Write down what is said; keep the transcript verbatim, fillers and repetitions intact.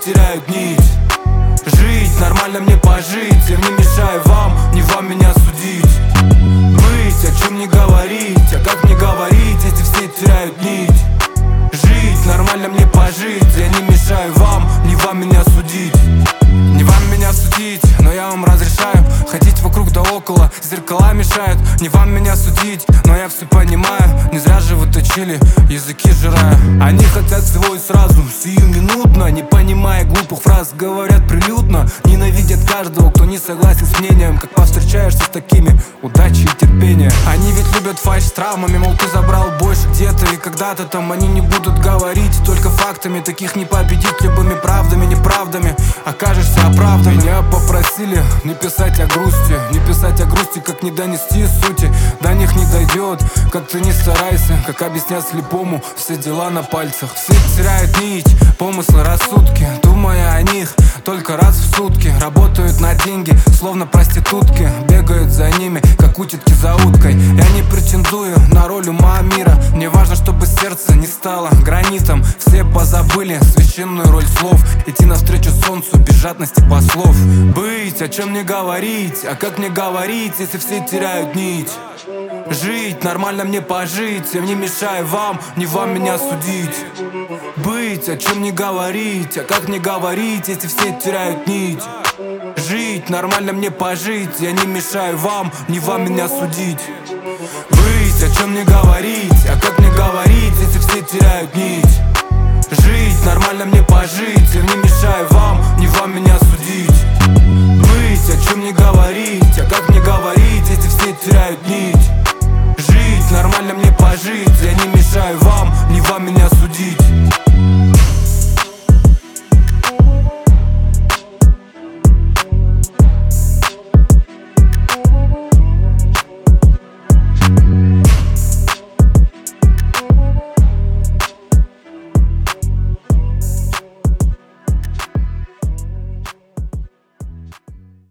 теряют нить. Жить, нормально мне пожить, я не мешаю вам, не вам меня судить. Быть, о чем не говорить, а как не говорить, эти все теряют нить. Жить, нормально мне пожить, я не мешаю вам, не вам меня судить. Не вам меня судить, но я вам разрешаю ходить вокруг да около, зеркала мешают. Не вам меня судить, но я все понимаю. Не зря же вы точили, языки жирая. Они хотят всего и сразу, сиюминутно, не понимая глупых фраз, говорят прилюдно. Ненавидят каждого, кто не согласен с мнением. Как повстречаешься с такими, удачи и терпения. Они ведь любят фальшь с травмами, мол, ты забрал больше где-то и когда-то там. Они не будут говорить только фактами, таких не победить любыми правдами, неправдами. Окажешься оправдан. Меня попросили не писать о грусти, не писать о грусти, как не донести сути. До них не дойдет, как ты не старайся, как объяснять слепому все дела на пальцах. Все теряют нить, помыслы, рассудки, думая о них только раз в сутки. Работают на деньги, словно проститутки, бегают за ними, как утятки за уткой. Я не претендую на роль ума мира, мне важно, чтобы сердце не стало гранитом. Все позабыли священную роль слов, идти навстречу солнцу без жадности послов. Быть, о чем не говорить, а как мне говорить, если все теряют нить. Жить, нормально мне пожить, я не мешаю вам, не вам меня судить. Быть, о чем не говорить, а как мне говорить, если все теряют нить. Жить, нормально мне пожить, я не мешаю вам, не вам меня судить. Быть, о чем не говорить, а как мне говорить, если все теряют нить. Жить, нормально мне пожить, я не мешаю вам, не вам меня судить. Быть, о чем не говорить, а как мне говорить, если все теряют нить. Жить, нормально мне пожить, я не мешаю вам, не вам меня